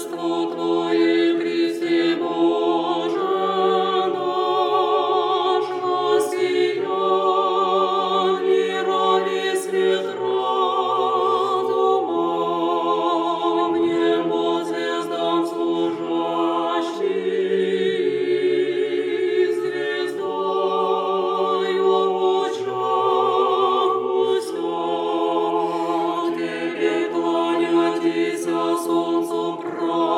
Царство Твое, Христе Боже наш, воссиял мирови свет разума, в небо звездам служащий, звездою в лучах усят, Тебе кланяйтеся солнцу правды.